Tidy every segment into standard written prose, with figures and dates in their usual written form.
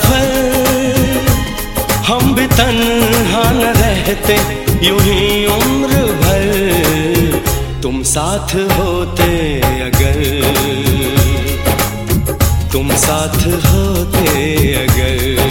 सफर, हम भी तन्हा न रहते यूं ही उम्र भर, तुम साथ होते अगर, तुम साथ होते अगर।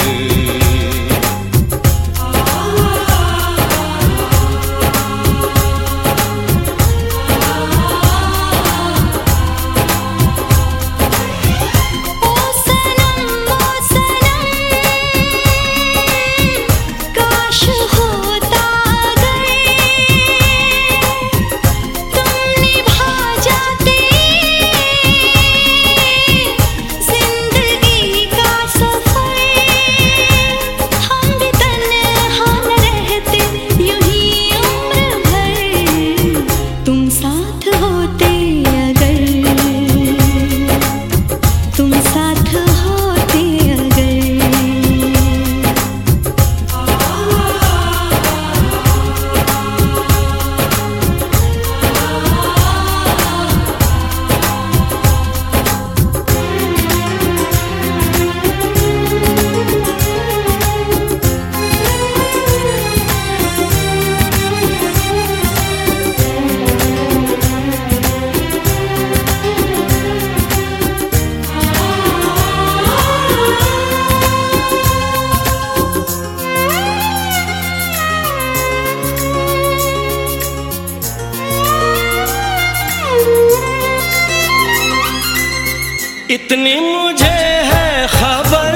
इतनी मुझे है खबर,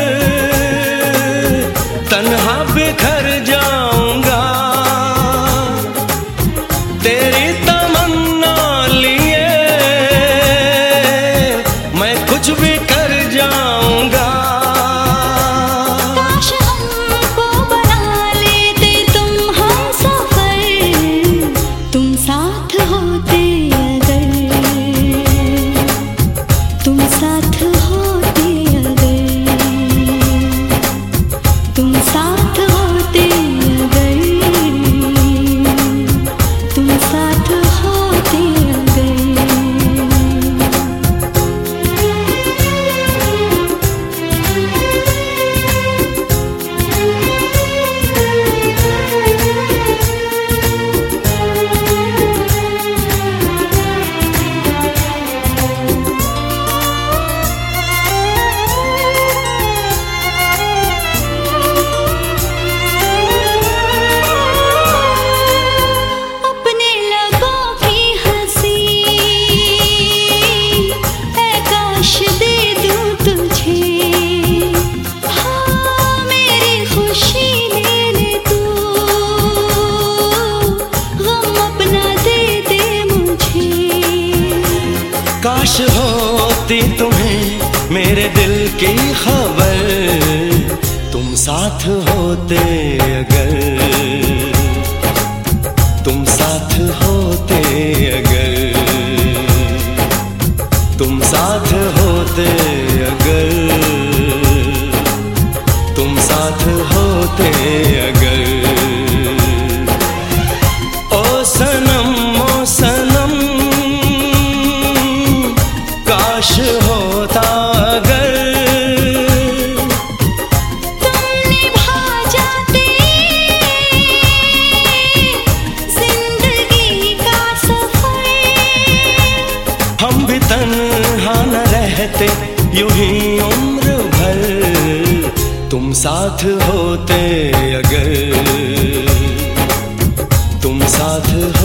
तन्हा बिखर जाऊंगा, तेरी तमन्ना लिए मैं कुछ भी कर जाऊंगा। काश हमको बना लेते तुम हमसफर, तुम साथ होते तुम साथ होते अगर, तुम साथ होते अगर, तुम साथ होते अगर। काश होती तुम्हें मेरे दिल की खबर, तुम साथ होते अगर, तुम साथ होते अगर, तुम साथ होते अगर, तुम साथ होते अगर। ओ सनम ओ सनम, काश होता अगर, तुम निभा जाते जिंदगी का सफर, हम भी तन्हा न रहते यूं ही उम्र भर, तुम साथ होते अगर, तुम साथ